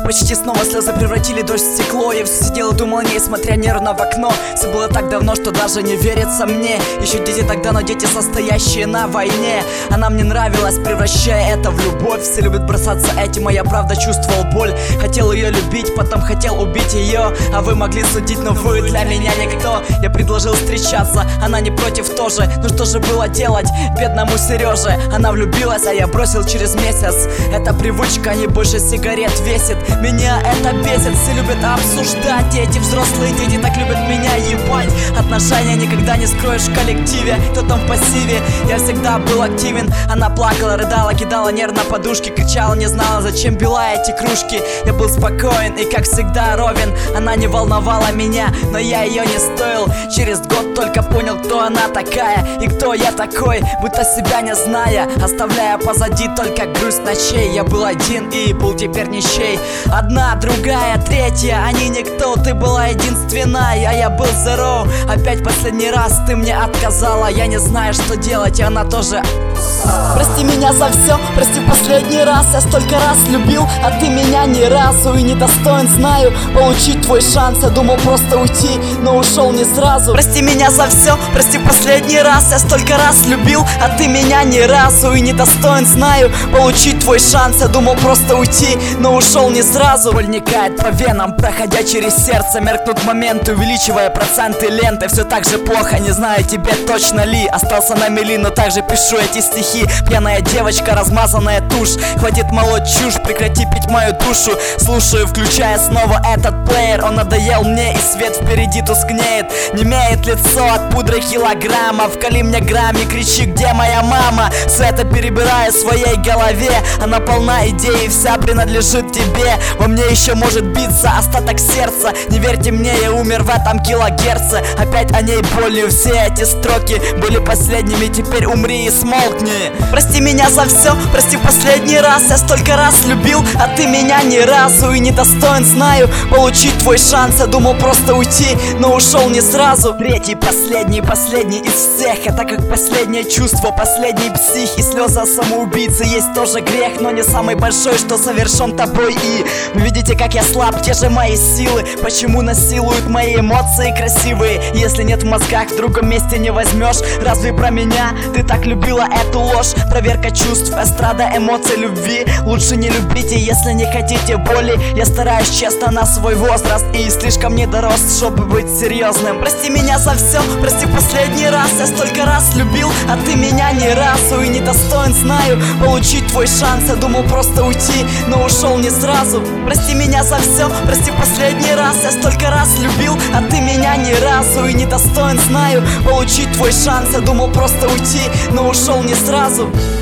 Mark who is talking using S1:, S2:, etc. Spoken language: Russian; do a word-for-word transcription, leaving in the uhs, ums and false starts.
S1: почти снова слезы превратили дождь в стекло. Я все сидел и думал о ней, смотря нервно в окно. Все было так давно, что даже не верится мне. Еще дети тогда, но дети, состоящие на войне. Она мне нравилась, превращая это в любовь. Все любят бросаться этим, а я правда чувствовал боль. Хотел ее любить, потом хотел убить ее. А вы могли судить, но вы для меня никто. Я предложил встречаться, она не против тоже. Ну что же было делать бедному Сереже? Она влюбилась, а я бросил через месяц. Эта привычка не больше сигарет весит. Меня это бесит, все любят обсуждать. Эти взрослые дети так любят меня ебать. Отношения никогда не скроешь в коллективе. Кто там в пассиве? Я всегда был активен. Она плакала, рыдала, кидала нервно подушки, кричала, не знала, зачем била эти кружки. Я был спокоен и как всегда ровен. Она не волновала меня, но я ее не стоил. Через год только понял, кто она такая и кто я такой, будто себя не зная, оставляя позади только грусть ночей. Я был один и был теперь нищей. Одна, другая, третья, они никто. Ты была единственная, а я был zero. Опять последний раз ты мне отказала. Я не знаю, что делать, и она тоже. Прости меня за все, прости последний раз. Я столько раз любил, а ты меня ни разу. И не достоин, знаю, получить твой шанс. Я думал просто уйти, но ушел не сразу. Прости меня за все, прости последний раз. Я столько раз любил, а ты меня ни разу. И не достоин, знаю, получить твой шанс. Я думал просто уйти, но ушел не сразу. Боль никает по венам, проходя через сердце. Меркнут моменты, увеличивая проценты ленты. Все так же плохо, не знаю, тебе точно ли. Остался на мели, но также пишу эти стихи. Пьяная девочка, размазанная тушь. Хватит молоть чушь, прекрати пить мою душу. Слушаю, включая снова этот плеер. Он надоел мне, и свет впереди тускнеет. Не имеет лицо от пудры килограммов. Вкали мне грамме, кричи, где моя мама? Все это перебираю в своей голове. Она полна идей, вся принадлежит тебе. Во мне еще может биться остаток сердца. Не верьте мне, я умер в этом килогерце. Опять о ней болью, все эти строки были последними, теперь умри и смолкни. Прости меня за все, прости последний раз. Я столько раз любил, а ты меня ни разу. И не достоин, знаю, получить твой шанс. Я думал просто уйти, но ушел не сразу. Третий, последний, последний из всех. Это как последнее чувство, последний псих. И слезы самоубийцы есть тоже грех, но не самый большой, что совершен тобой. И вы видите, как я слаб, где же мои силы? Почему насилуют мои эмоции красивые? Если нет в мозгах, в другом месте не возьмешь. Разве про меня ты так любила эту ложь? Проверка чувств, эстрада эмоций любви. Лучше не любите, если не хотите боли. Я стараюсь честно на свой возраст и слишком не дорос, чтобы быть серьезным. Прости меня за все, прости последний раз. Я столько раз любил, а ты меня ни разу. И не достоин, знаю, получить твой шанс. Я думал просто уйти, но ушел не сразу. Прости меня за все, прости последний раз. Я столько раз любил, а ты меня ни разу. И не достоин, знаю, получить твой шанс. Я думал просто уйти, но ушел не сразу.